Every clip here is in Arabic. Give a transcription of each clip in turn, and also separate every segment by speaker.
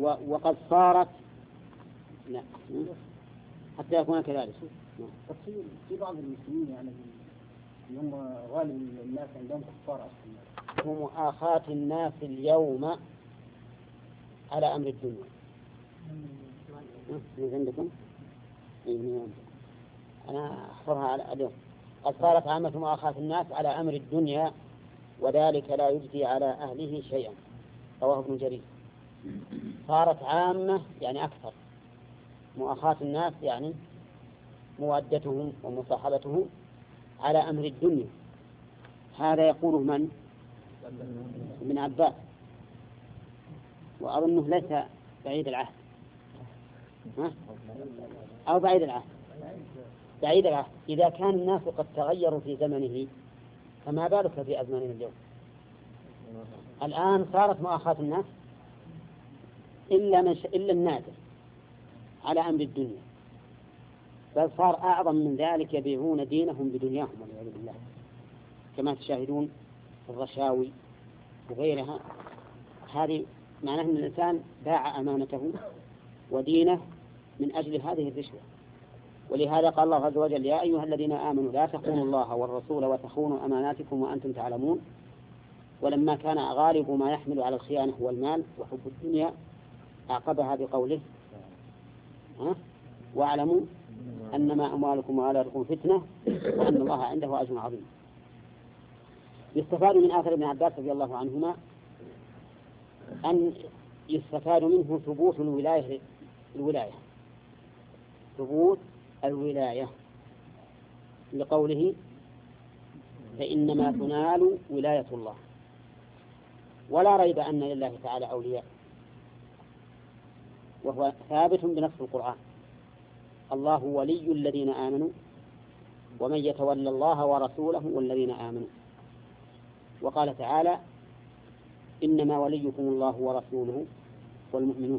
Speaker 1: وقد صارت لا حتى يكون كذلك.
Speaker 2: في بعض المسلمين يعني هم غالب الناس عندهم كفار أصلا،
Speaker 1: هم مؤاخاة الناس اليوم على أمر الدنيا. من عندكم؟ أنا أحفرها على اليوم. قد صارت عامة مؤاخاة الناس على أمر الدنيا وذلك لا يجدي على أهله شيئا. رواه ابن جرير. صارت عامة يعني أكثر، مؤاخاة الناس يعني مودتهم ومصاحبتهم على أمر الدنيا. هذا يقوله من؟ ابن عباس، وأظنه ليس بعيد العهد أو بعيد العهد. بعيد العهد إذا كان الناس قد تغيروا في زمنه فما بالك في أزماننا اليوم. الآن صارت مؤاخاة الناس إلا النادر على أمر الدنيا، بل صار أعظم من ذلك، يبيعون دينهم بدنياهم والعياذ بالله، كما تشاهدون في الرشاوي وغيرها. هذه معناه أن الإنسان باع أمانته ودينه من أجل هذه الرشوة. ولهذا قال الله عز وجل: يا أيها الذين آمنوا لا تخونوا الله والرسول وتخونوا أماناتكم وأنتم تعلمون. ولما كان غالب ما يحمل على الخيانة هو المال وحب الدنيا أعقبها بقوله: واعلموا أنما أموالكم وأولادكم فتنة وأن الله عنده أجر عظيم. يستفاد من آثار ابن عباس رضي الله عنهما أن يستفاد منه ثبوت الولاية ثبوت الولاية، لقوله: فإنما تنال ولاية الله. ولا ريب أن لله تعالى أولياء، وهو ثابت بنص القرآن: الله ولي الذين آمنوا ومن يتولى الله ورسوله والذين آمنوا. وقال تعالى: إنما وليكم الله ورسوله والمؤمنون.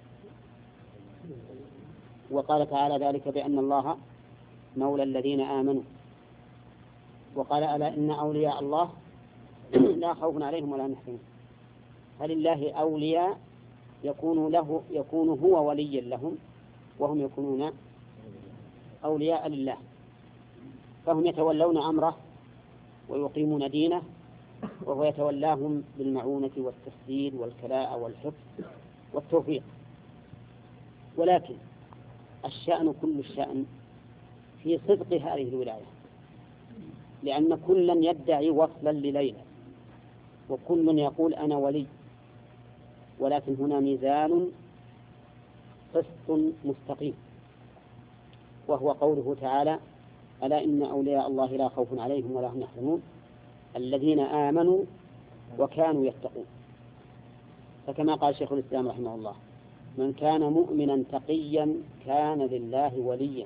Speaker 1: وقال تعالى ذلك بأن الله مولى الذين آمنوا. وقال: ألا إن أولياء الله لا خوف عليهم ولا هم يحزنون. فلله أولياء يكون هو وليا لهم وهم يكونون أولياء لله، فهم يتولون أمره ويقيمون دينه، وهو يتولاهم بالمعونة والتسديد والكلاء والحفظ والتوفيق. ولكن الشأن كل الشأن في صدق هذه الولاية، لأن كلا يدعي وصلا لليلى وكل يقول أنا ولي، ولكن هنا ميزان قسط مستقيم، وهو قوله تعالى: ألا إن أولياء الله لا خوف عليهم ولا هم يحزنون الذين آمنوا وكانوا يتقون. فكما قال شيخ الإسلام رحمه الله: من كان مؤمنا تقيا كان لله وليا.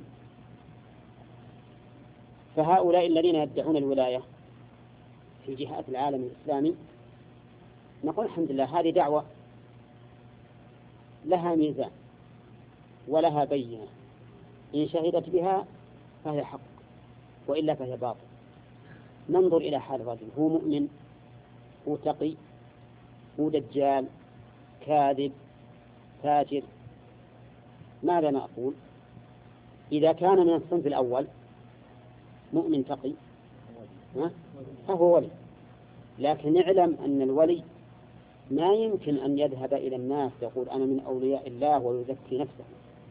Speaker 1: فهؤلاء الذين يدعون الولاية في جهات العالم الإسلامي نقول الحمد لله، هذه دعوة لها ميزان ولها بينة، إن شهدت بها فهي حق وإلا فهي باطل. ننظر إلى حال الرجل: هو مؤمن، هو تقي، هو دجال، كاذب، فاجر. ماذا نقول؟ إذا كان من الصنف الأول مؤمن تقي فهو ولي، لكن اعلم أن الولي ما يمكن أن يذهب إلى الناس يقول أنا من أولياء الله ويزكي نفسه،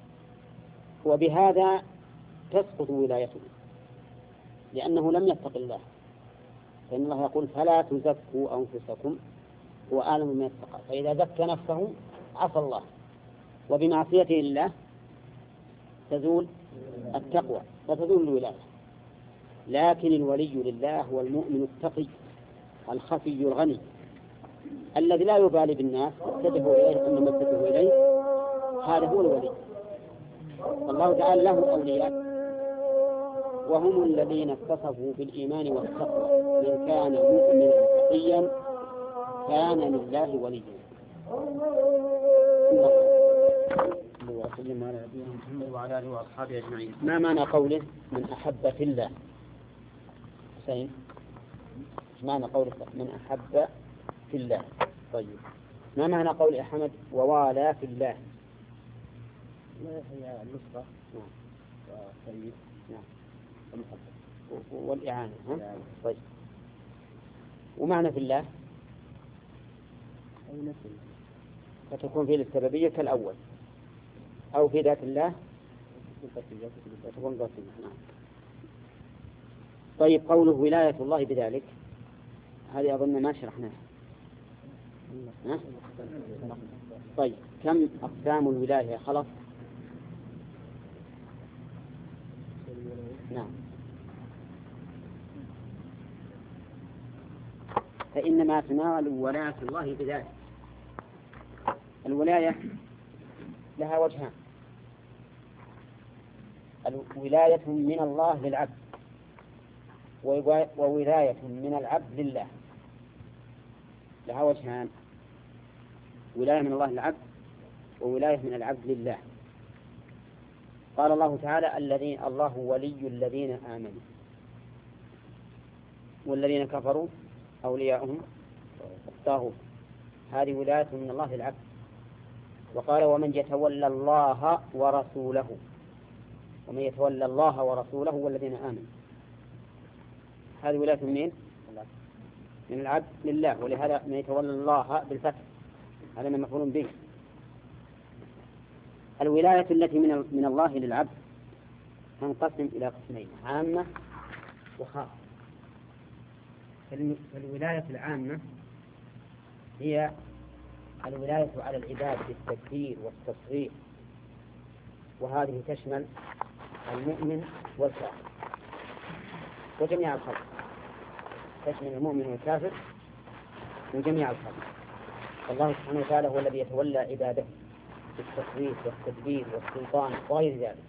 Speaker 1: وبهذا تسقط ولايته، لأنه لم يتق الله. فإن الله يقول: فلا تزكوا أنفسكم هو أعلم من يتقى. فإذا زكى نفسه عصى الله، وبمعصيته لله تزول التقوى وتزول الولاية. لكن الولي لله هو المؤمن التقي الخفي الغني الذي لا يبالي بالناس اتجهوا إليه أن مدته إليه، هذا هو الولي. الله تعالى له أولياء وهم الذين اتصفوا بالإيمان والتقوى: من كان مؤمنا تقيا كان لله وليا. وسلم على نبينا محمد وعلى آله وأصحابه أجمعين. ما معنى قوله من أحب في الله؟ حسين، معنى قوله من أحب في الله؟ طيب. ما معنى قول أحمد ووالى في الله؟
Speaker 2: هي النصرة والتأييد
Speaker 1: والإعانة. طيب، ومعنى في الله فتكون في السببية كالأول، أو في ذات الله فتكون ذات الله. طيب، قوله ولاية الله بذلك، هذه أظن ما شرحناها. طيب، كم أقسام الولاية خلص؟ نعم. فإنما تنال ولاية الله بذلك. الولاية لها وجهان: ولاية من الله للعبد، وولاية من العبد لله. لها وجهان: ولاية من الله للعبد، وولاية من العبد لله. قال الله تعالى: الله ولي الذين آمنوا، والذين كفروا أولياؤهم الطاغوت. هذه ولاية من الله للعبد. وقال: ومن يتولى الله ورسوله. ومن يتولى الله ورسوله والذين آمنوا. هذه ولاية من العبد لله، ولهذا من يتولى الله بالفتح، هذا مفعول به. الولاية التي من الله للعبد تنقسم إلى قسمين: عامة وخاصة. فالولاية العامة هي الولاية على العباد بالتدبير والتصريف، وهذه تشمل المؤمن والكافر وجميع الخلق، تشمل المؤمن والكافر وجميع الخلق. الله سبحانه وتعالى هو الذي يتولى عباده بالتصريف والتدبير والسلطان وغير ذلك.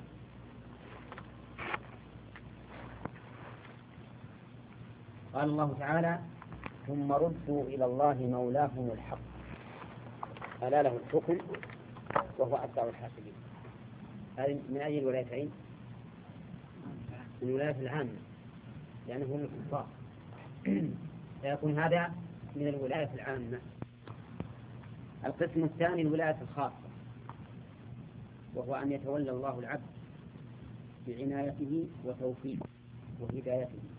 Speaker 1: قال الله تعالى: ثم ردوا إلى الله مولاهم الحق ألا له الحكم وهو أسرع الحاسبين. هذه من أي الولايتين؟ من الولاية العامة، لأنه هم الكفار، فيكون هذا من الولاية العامة. القسم الثاني الولاية الخاصة، وهو أن يتولى الله العبد بعنايته وتوفيقه وهدايته.